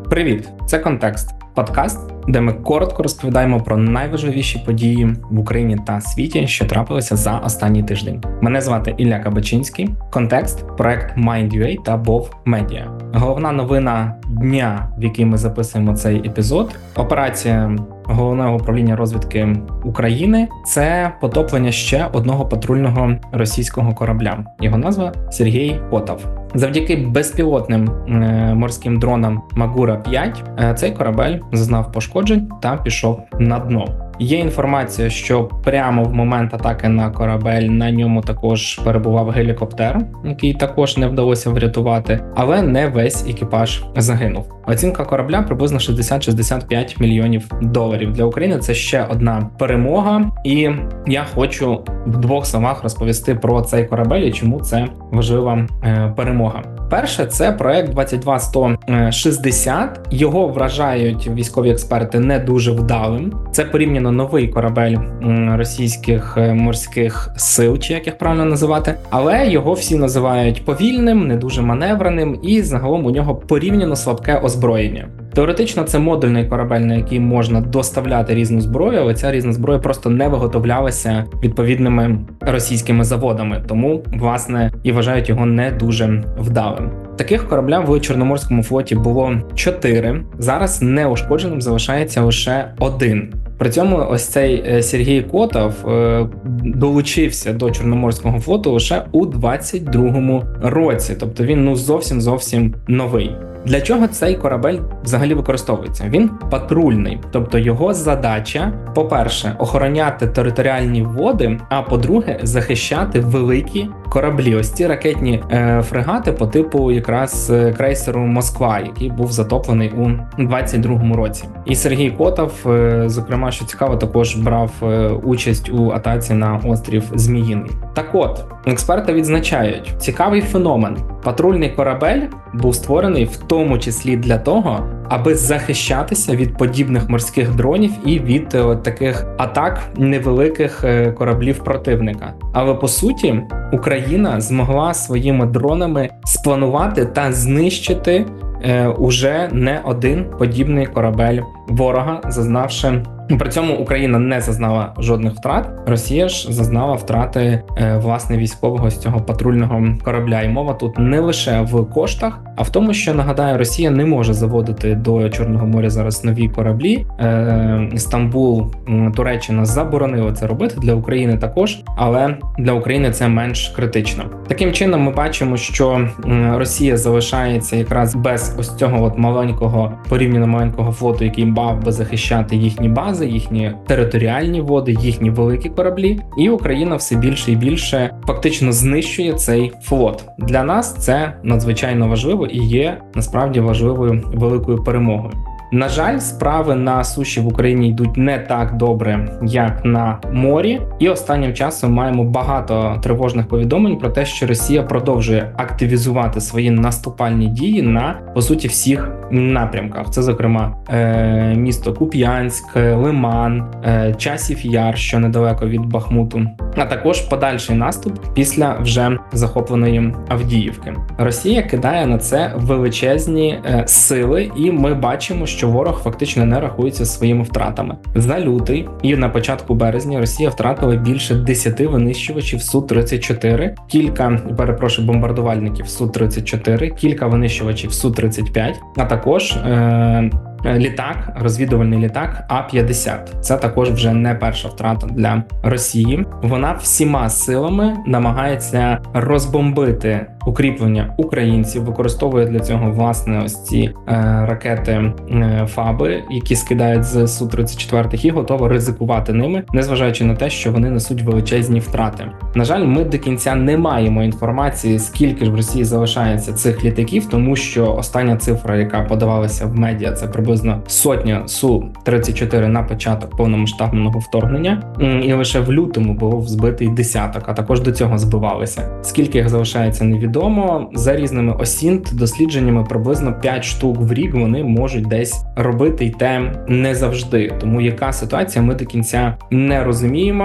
Привіт! Це «Контекст» – подкаст, де ми коротко розповідаємо про найважливіші події в Україні та світі, що трапилися за останній тиждень. Мене звати Ілля Кабачинський. «Контекст» – проект Mind.ua та BOV Media. Головна новина дня, в який ми записуємо цей епізод – операція Головного управління розвідки України – це потоплення ще одного патрульного російського корабля. Його назва – Сергій Котов. Завдяки безпілотним морським дронам Магура-5 цей корабель зазнав пошкоджень та пішов на дно. Є інформація, що прямо в момент атаки на корабель на ньому також перебував гелікоптер, який також не вдалося врятувати, але не весь екіпаж загинув. Оцінка корабля приблизно 60-65 мільйонів доларів. Для України це ще одна перемога, і я хочу в двох словах розповісти про цей корабель і чому це важлива перемога. Перше, це проект 22160. Його вважають військові експерти не дуже вдалим. Це порівняно новий корабель російських морських сил, чи як їх правильно називати. Але його всі називають повільним, не дуже маневреним і загалом у нього порівняно слабке озброєння. Теоретично це модульний корабель, на який можна доставляти різну зброю, але ця різна зброя просто не виготовлялася відповідними російськими заводами, тому, власне, і вважають його не дуже вдалим. Таких кораблів в Чорноморському флоті було 4, зараз неушкодженим залишається лише 1. При цьому ось цей Сергій Котов долучився до Чорноморського флоту лише у 22-му році, тобто він зовсім новий. Для чого цей корабель взагалі використовується? Він патрульний, тобто його задача, по-перше, охороняти територіальні води, а по-друге, захищати великі кораблі. Ось ці ракетні фрегати по типу якраз крейсеру «Москва», який був затоплений у 22-му році. І Сергій Котов, зокрема, що цікаво, також брав участь у атаці на острів Зміїний. Так от, експерти відзначають, цікавий феномен. Патрульний корабель був створений в тому числі для того, аби захищатися від подібних морських дронів і від таких атак невеликих кораблів противника. Але по суті, Україна змогла своїми дронами спланувати та знищити уже не один подібний корабель ворога, зазнавши. При цьому Україна не зазнала жодних втрат, Росія ж зазнала втрати власне військового з цього патрульного корабля. І мова тут не лише в коштах, а в тому, що, нагадаю, Росія не може заводити до Чорного моря зараз нові кораблі. Стамбул, Туреччина заборонили це робити, для України також, але для України це менш критично. Таким чином ми бачимо, що Росія залишається якраз без ось цього порівняно маленького флоту, який мав би захищати їхні бази, їхні територіальні води, їхні великі кораблі, і Україна все більше і більше фактично знищує цей флот. Для нас це надзвичайно важливо і є насправді важливою великою перемогою. На жаль, справи на суші в Україні йдуть не так добре, як на морі, і останнім часом маємо багато тривожних повідомлень про те, що Росія продовжує активізувати свої наступальні дії на, по суті, всіх напрямках. Це, зокрема, місто Куп'янськ, Лиман, Часів Яр, що недалеко від Бахмуту, а також подальший наступ після вже захопленої Авдіївки. Росія кидає на це величезні сили, і ми бачимо, що ворог фактично не рахується своїми втратами. За лютий і на початку березня Росія втратила більше 10 винищувачів Су-34, бомбардувальників Су-34, кілька винищувачів Су-35, а також розвідувальний літак А-50. Це також вже не перша втрата для Росії. Вона всіма силами намагається розбомбити укріплення українців, використовує для цього, власне, ось ці ракети ФАБи, які скидають з Су-34 і готова ризикувати ними, незважаючи на те, що вони несуть величезні втрати. На жаль, ми до кінця не маємо інформації, скільки ж в Росії залишається цих літаків, тому що остання цифра, яка подавалася в медіа, це приблизно 100 Су-34 на початок повномасштабного вторгнення, і лише в лютому було збитий десяток, а також до цього збивалися. Скільки їх залишається, невідомо. За різними дослідженнями, приблизно 5 штук в рік вони можуть десь робити, й те не завжди. Тому яка ситуація, ми до кінця не розуміємо.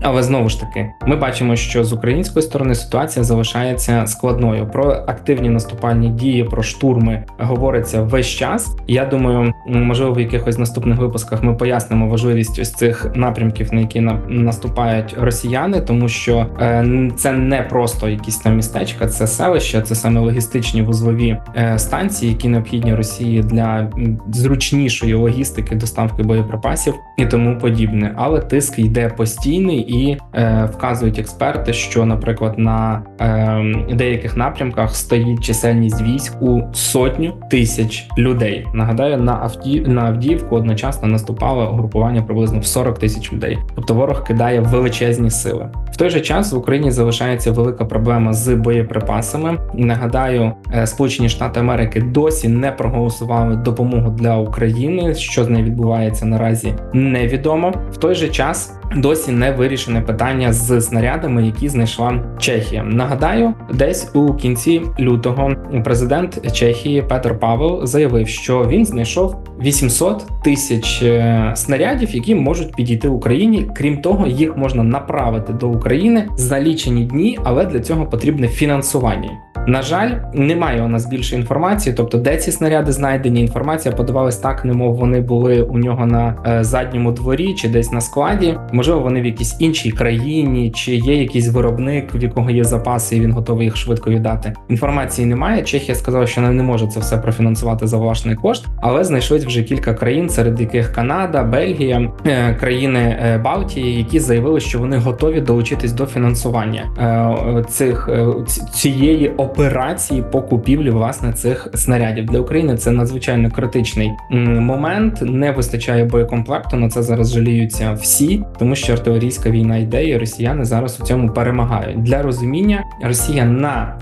Але знову ж таки, ми бачимо, що з української сторони ситуація залишається складною. Про активні наступальні дії, про штурми говориться весь час. Я думаю, можливо, в якихось наступних випусках ми пояснимо важливість ось цих напрямків, на які наступають росіяни, тому що це не просто якісь там містечка, це селища, це саме логістичні вузлові станції, які необхідні Росії для зручнішої логістики, доставки боєприпасів і тому подібне. Але тиск йде постійний і вказують експерти, що, наприклад, на деяких напрямках стоїть чисельність військ у 100 тисяч людей. Нагадаю, на Авдіївку одночасно наступало угрупування приблизно в 40 тисяч людей. Тобто ворог кидає величезні сили. В той же час в Україні залишається велика проблема з боєприпасами. Нагадаю, Сполучені Штати Америки досі не проголосували допомогу для України. Що з нею відбувається наразі невідомо. В той же час досі не вирішене питання з снарядами, які знайшла Чехія. Нагадаю, десь у кінці лютого президент Чехії Петр Павел заявив, що він знайшов 800 тисяч снарядів, які можуть підійти Україні. Крім того, їх можна направити до України за лічені дні, але для цього потрібне фінансування. На жаль, немає у нас більше інформації, тобто де ці снаряди знайдені, інформація подавалась так, немов вони були у нього на задньому дворі чи десь на складі. Можливо, вони в якійсь іншій країні, чи є якийсь виробник, в якого є запаси, і він готовий їх швидко віддати. Інформації немає. Чехія сказала, що вона не може це все профінансувати за власний кошт, але знайшлись вже кілька країн, серед яких Канада, Бельгія, країни Балтії, які заявили, що вони готові долучитись до фінансування цієї операції по купівлі, власне, цих снарядів. Для України це надзвичайно критичний момент, не вистачає боєкомплекту, на це зараз жаліються всі, тому що артилерійська війна йде, і росіяни зараз у цьому перемагають. Для розуміння, Росія на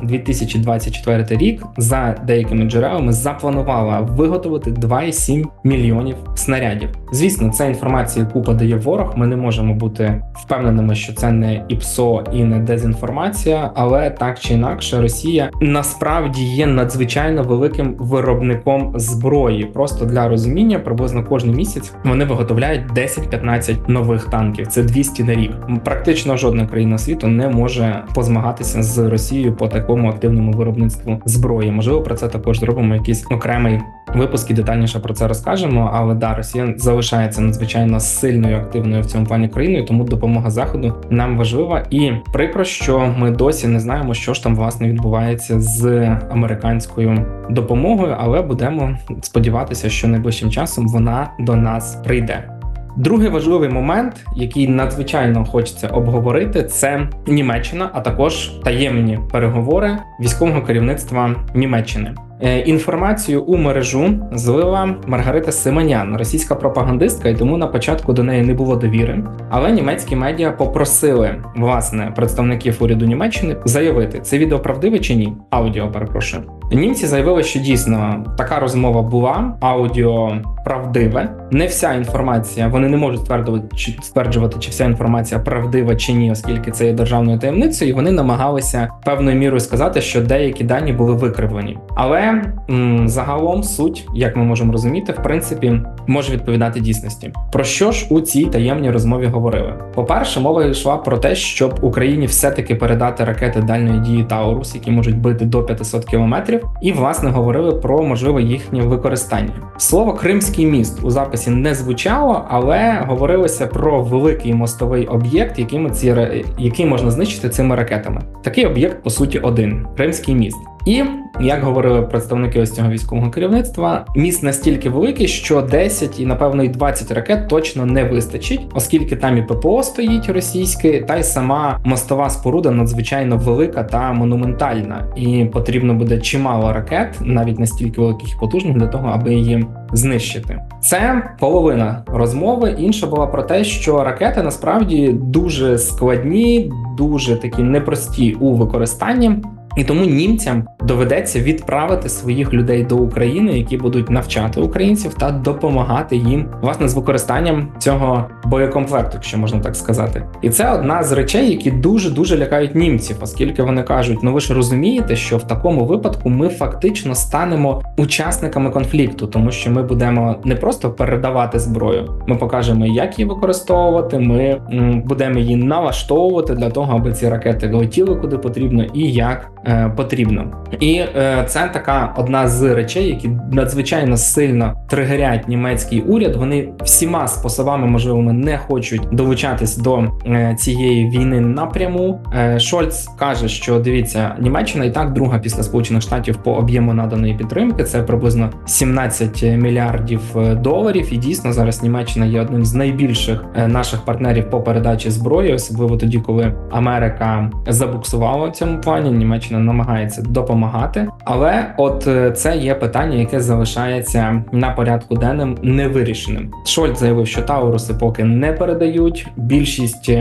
2024 рік, за деякими джерелами, запланувала виготовити 2,7 мільйонів снарядів. Звісно, ця інформація, яку подає ворог, ми не можемо бути впевненими, що це не ІПСО і не дезінформація, але так чи інакше Росія насправді є надзвичайно великим виробником зброї. Просто для розуміння, приблизно кожен місяць вони виготовляють 10-15 нових танків. Це 200 на рік. Практично жодна країна світу не може позмагатися з Росією по такому активному виробництву зброї. Можливо, про це також зробимо якийсь окремий випуск і детальніше про це розкажемо. Але да, Росія залишається надзвичайно сильною, активною в цьому плані країною, тому допомога Заходу нам важлива. І прикро, що ми досі не знаємо, що ж там власне відбувається з американською допомогою, але будемо сподіватися, що найближчим часом вона до нас прийде. Другий важливий момент, який надзвичайно хочеться обговорити, це Німеччина, а також таємні переговори військового керівництва Німеччини. Інформацію у мережу злила Маргарита Симонян, російська пропагандистка, і тому на початку до неї не було довіри. Але німецькі медіа попросили, власне, представників уряду Німеччини заявити, це відео правдиве чи ні? Аудіо, перепрошую. Німці заявили, що дійсно така розмова була, аудіо правдиве. Не вся інформація, вони не можуть стверджувати, чи вся інформація правдива чи ні, оскільки це є державною таємницею, і вони намагалися певною мірою сказати, що деякі дані були викривлені. Але загалом суть, як ми можемо розуміти, в принципі, може відповідати дійсності. Про що ж у цій таємній розмові говорили? По-перше, мова йшла про те, щоб Україні все-таки передати ракети дальної дії Таурус, які можуть бити до 500 кілометрів, і, власне, говорили про можливе їхнє використання. Слово «Кримський міст» у записі не звучало, але говорилося про великий мостовий об'єкт, який можна знищити цими ракетами. Такий об'єкт, по суті, один – Кримський міст. І, як говорили представники ось цього військового керівництва, міст настільки великий, що 10 і, напевно, і 20 ракет точно не вистачить, оскільки там і ППО стоїть російське, та й сама мостова споруда надзвичайно велика та монументальна. І потрібно буде чимало ракет, навіть настільки великих і потужних, для того, аби її знищити. Це половина розмови. Інша була про те, що ракети насправді дуже складні, дуже такі непрості у використанні. І тому німцям доведеться відправити своїх людей до України, які будуть навчати українців та допомагати їм, власне, з використанням цього боєкомплекту, якщо можна так сказати. І це одна з речей, які дуже лякають німців, оскільки вони кажуть: ну ви ж розумієте, що в такому випадку ми фактично станемо учасниками конфлікту, тому що ми будемо не просто передавати зброю, ми покажемо, як її використовувати, ми будемо її налаштовувати для того, аби ці ракети летіли куди потрібно і як потрібно. І це така одна з речей, які надзвичайно сильно тригерять німецький уряд. Вони всіма способами можливими не хочуть долучатись до цієї війни напряму. Шольц каже, що дивіться, Німеччина і так друга після Сполучених Штатів по об'єму наданої підтримки, це приблизно 17 мільярдів доларів, і дійсно зараз Німеччина є одним з найбільших наших партнерів по передачі зброї, особливо тоді, коли Америка забуксувала в цьому плані, Німеччина намагається допомагати, але от це є питання, яке залишається на порядку денним невирішеним. Шольц заявив, що Тауруси поки не передають, більшість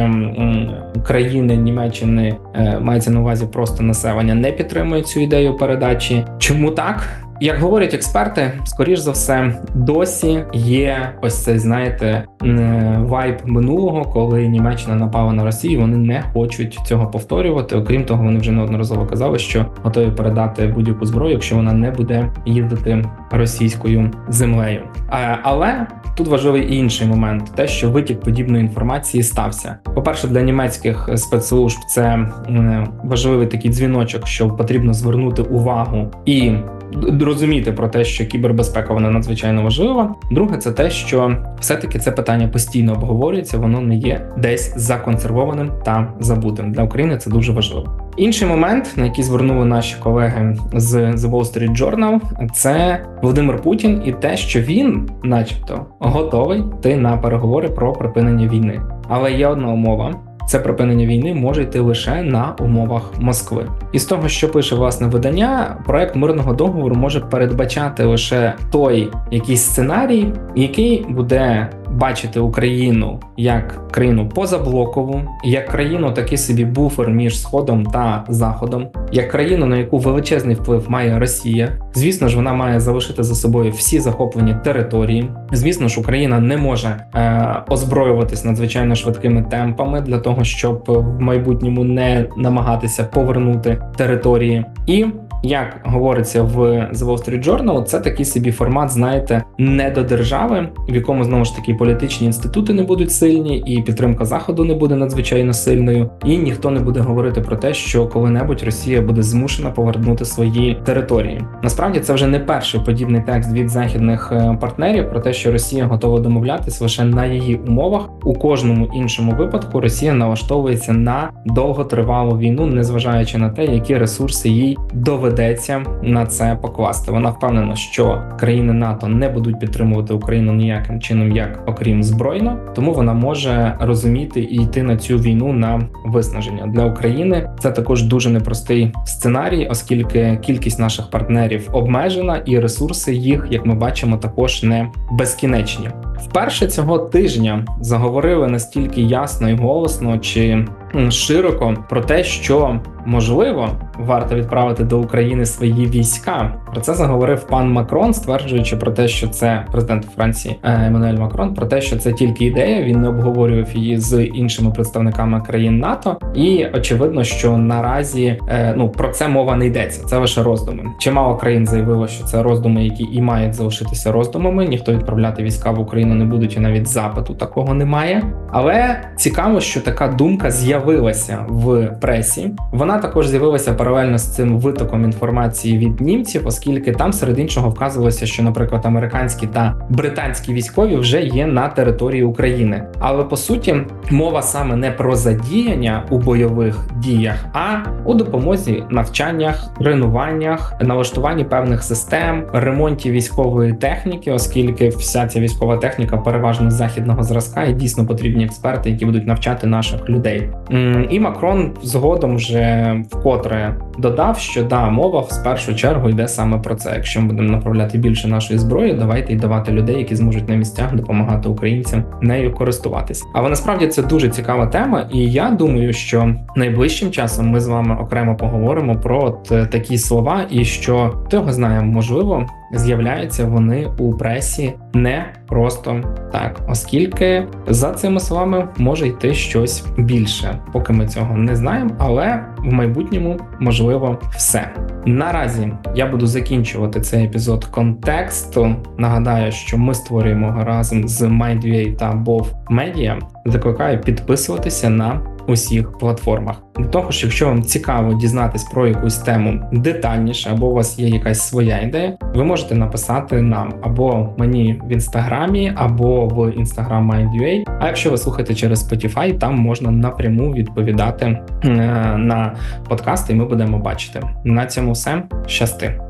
країни Німеччини, мається на увазі просто населення, не підтримує цю ідею передачі. Чому так? Як говорять експерти, скоріш за все, досі є ось цей, знаєте, вайб минулого, коли Німеччина напала на Росію, вони не хочуть цього повторювати. Окрім того, вони вже неодноразово казали, що готові передати будь-яку зброю, якщо вона не буде їздити російською землею. Але тут важливий і інший момент, те, що витік подібної інформації стався. По-перше, для німецьких спецслужб це важливий такий дзвіночок, що потрібно звернути увагу і розуміти про те, що кібербезпека, вона надзвичайно важлива. Друге, це те, що все-таки це питання постійно обговорюється, воно не є десь законсервованим та забутим. Для України це дуже важливо. Інший момент, на який звернули наші колеги з The Wall Street Journal, це Володимир Путін і те, що він, начебто, готовий йти на переговори про припинення війни. Але є одна умова. Це припинення війни може йти лише на умовах Москви. І з того, що пише власне видання, проект мирного договору може передбачати лише той якийсь сценарій, який буде бачити Україну як країну позаблокову, як країну такий собі буфер між Сходом та Заходом, як країну, на яку величезний вплив має Росія. Звісно ж, вона має залишити за собою всі захоплені території. Звісно ж, Україна не може озброюватись надзвичайно швидкими темпами для того, щоб в майбутньому не намагатися повернути території. І як говориться в The Wall Street Journal, це такий собі формат, знаєте, не до держави, в якому, знову ж таки, політичні інститути не будуть сильні, і підтримка Заходу не буде надзвичайно сильною, і ніхто не буде говорити про те, що коли-небудь Росія буде змушена повернути свої території. Насправді, це вже не перший подібний текст від західних партнерів про те, що Росія готова домовлятись лише на її умовах. У кожному іншому випадку Росія налаштовується на довготривалу війну, незважаючи на те, які ресурси їй доведеться на це покласти. Вона впевнена, що країни НАТО не будуть підтримувати Україну ніяким чином, як окрім збройно, тому вона може розуміти і йти на цю війну на виснаження. Для України це також дуже непростий сценарій, оскільки кількість наших партнерів обмежена і ресурси їх, як ми бачимо, також не безкінечні. Вперше цього тижня заговорили настільки ясно і голосно чи широко про те, що можливо варто відправити до України свої війська. Про це заговорив пан Макрон, стверджуючи про те, що це президент Франції Еммануель Макрон, про те, що це тільки ідея, він не обговорював її з іншими представниками країн НАТО. І очевидно, що наразі про це мова не йдеться. Це лише роздуми. Чимало країн заявило, що це роздуми, які і мають залишитися роздумами. Ніхто відправляти війська в Україну не буде, і навіть запиту такого немає. Але цікаво, що така думка з'явилася в пресі. Вона також з'явилася паралельно з цим витоком інформації від німців, оскільки там серед іншого вказувалося, що, наприклад, американські та британські військові вже є на території України. Але по суті мова саме не про задіяння у бойових діях, а у допомозі навчаннях, тренуваннях, налаштуванні певних систем, ремонті військової техніки, оскільки вся ця військова техніка техніка переважно західного зразка, і дійсно потрібні експерти, які будуть навчати наших людей. І Макрон згодом вже вкотре додав, що мова в першу чергу йде саме про це. Якщо ми будемо направляти більше нашої зброї, давайте й давати людей, які зможуть на місцях допомагати українцям нею користуватись. Але насправді це дуже цікава тема, і я думаю, що найближчим часом ми з вами окремо поговоримо про такі слова, і що, хто його знає, можливо, з'являються вони у пресі не просто так, оскільки за цими словами може йти щось більше. Поки ми цього не знаємо, але в майбутньому можливо все. Наразі я буду закінчувати цей епізод контексту. Нагадаю, що ми створюємо його разом з MindUA та BOV Media. Закликаю підписуватися на усіх платформах. До того ж, якщо вам цікаво дізнатись про якусь тему детальніше, або у вас є якась своя ідея, ви можете написати нам або мені в інстаграмі, або в Instagram MindUA. А якщо ви слухаєте через Spotify, там можна напряму відповідати на подкасти, і ми будемо бачити. На цьому все. Щасти!